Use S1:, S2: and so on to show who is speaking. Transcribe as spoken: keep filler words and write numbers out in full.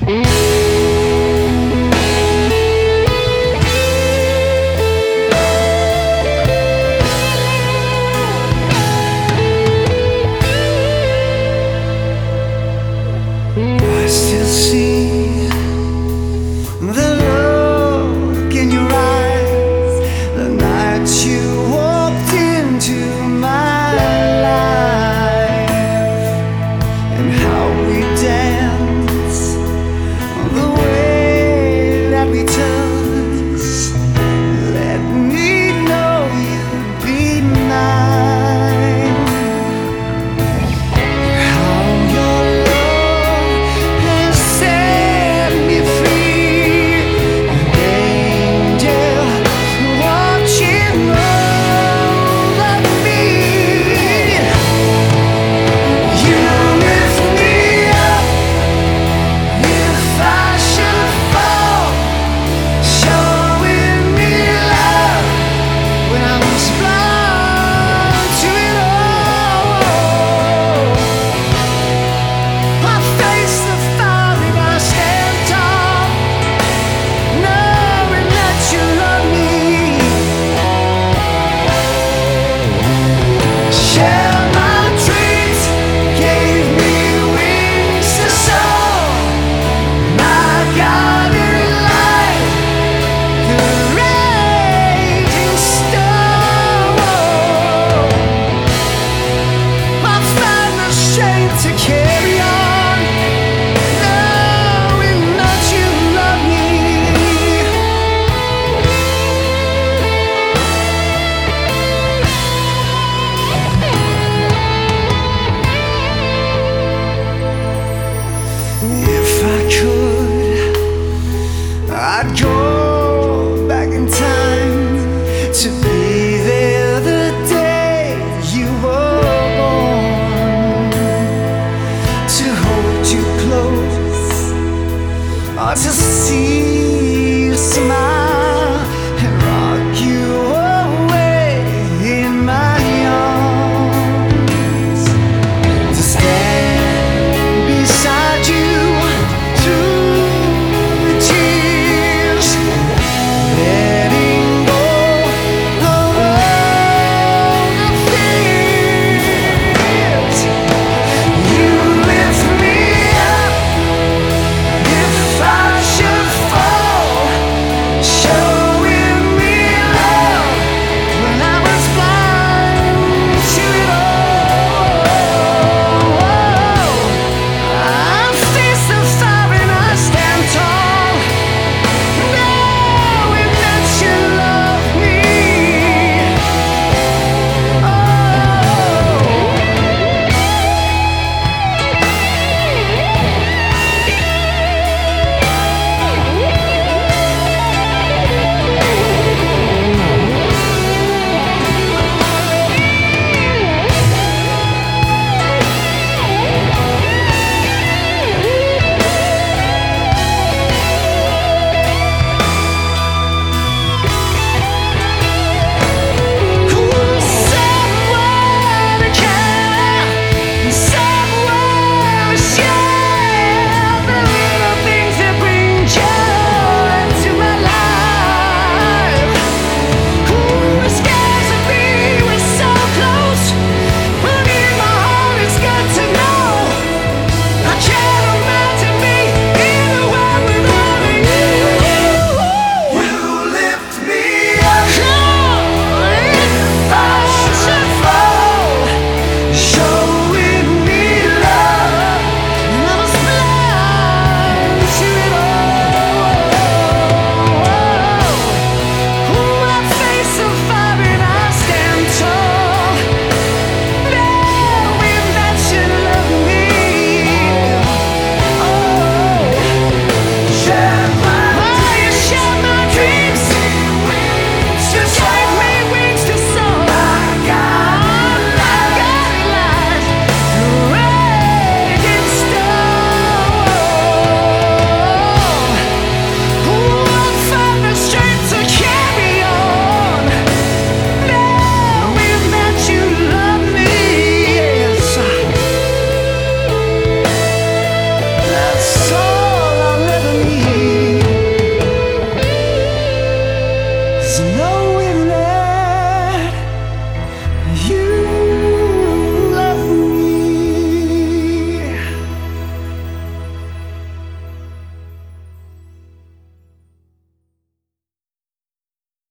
S1: I still see the look in your eyes the night you walked into my life, and how we dance, the way that we touch. Let me know you'd be mine. How your love has set me free, an angel watching over me. You lift me up if I should fall, showing me love when I was blind to it all. I face the fire and I stand tall, knowing that you love me. Share my dreams, gave me wings to soar. My guiding light, the raging storm. I find the strength to carry on, knowing that you love me. If I could